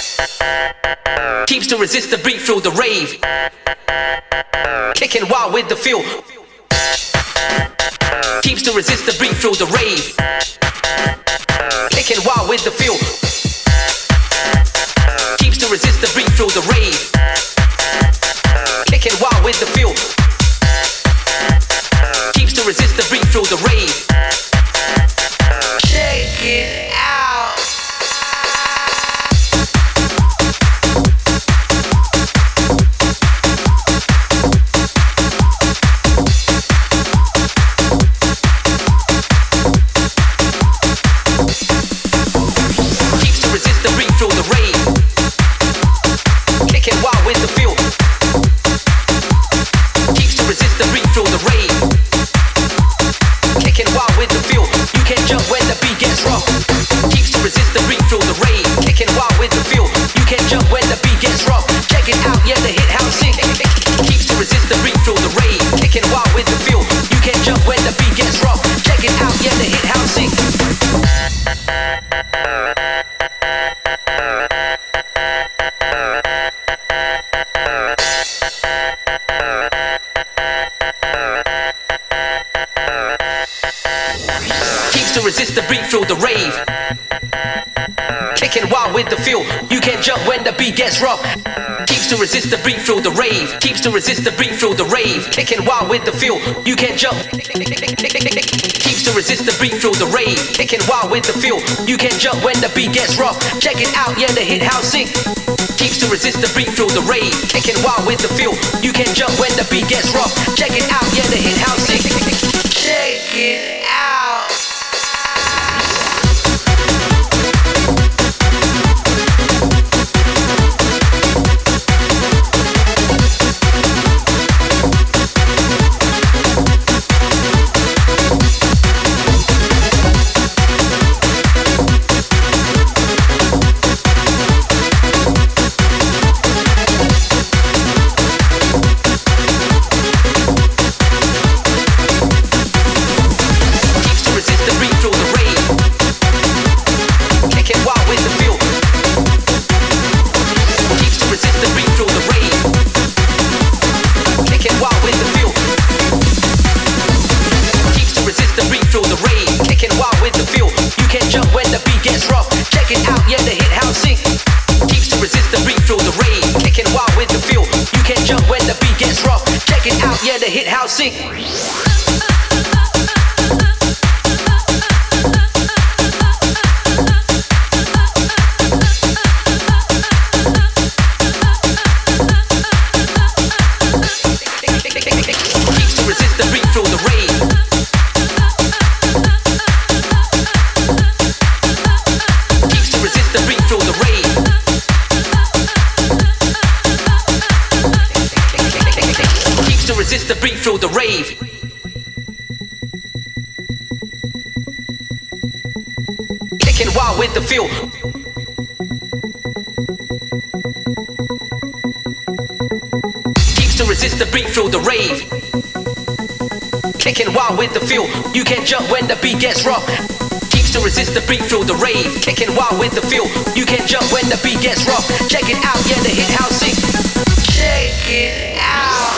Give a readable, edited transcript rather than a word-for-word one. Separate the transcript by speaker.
Speaker 1: Keeps to resist the beat through the rave. Kicking wild with the feel. Keeps to resist the beat through the rave. Kicking wild with the feel. Keeps to resist the beat through the rave. Kicking wild with the feel. Keeps to resist the beat through the rave. Shake it out. Keeps to resist the beat through the rave. Kicking wild with the feel. Keeps to resist the beat through the rave. Kicking wild with the feel. You can't jump when the beat gets rough. Keeps to resist the beat through the rave. Kicking wild with the feel. You can't jump when the beat gets rough. Check it out, yeah, the hit house sick. Keeps to resist the beat through the rave. Kicking wild with the feel. You can't jump when the beat gets rough. Check it out, yeah, the hit house sick. Keeps to resist the beat through the rave. Kicking wild with the feel. You can't jump when the beat gets rough. Keeps to resist the beat through the rave. Keeps to resist the beat through the rave. Kicking wild with the feel. You can't jump. Keeps to resist the beat through the rave. Kicking wild with the feel. You can't jump when the beat gets rough. Check it out, yeah, the hit house sick. Keeps to resist the beat through the rave. Kicking wild with the feel. You can't jump when the beat gets rough. Check it out, yeah, the hit house sick. Check it out. Yeah, the hit house sick. Resist the beat through the rave. Kicking wild with the feel. Keeps to resist the beat through the rave. Kicking wild with the feel. You can't jump when the beat gets rough. Keeps to resist the beat through the rave. Kicking wild with the feel. You can't jump when the beat gets rough. Check it out, yeah, the hit house sick. Check it out.